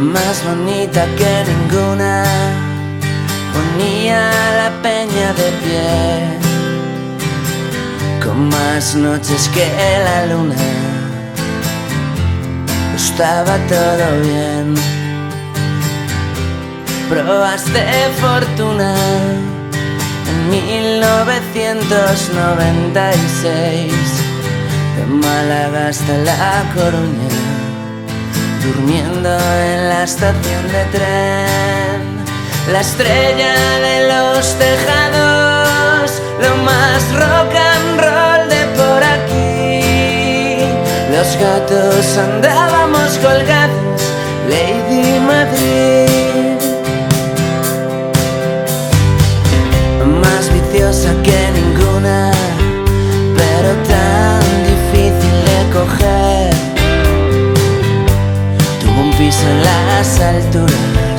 más bonita que ninguna, ponía la peña de pie, con más noches que la luna. Estaba todo bien. Probaste fortuna en 1996, de Málaga hasta La Coruña, durmiendo en la estación de tren. La estrella de los tejados, lo más rock and roll de por aquí. Los gatos andábamos colgados, Lady Madrid. Más viciosa que ninguna, pero tan difícil de coger. Tuvo un piso en las alturas,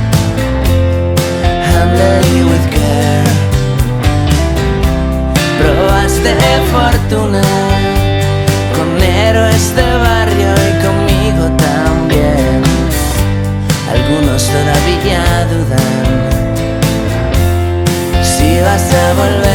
handle with care. Probaste fortuna con héroes de barrio y conmigo también. Algunos todavía dudan si vas a volver.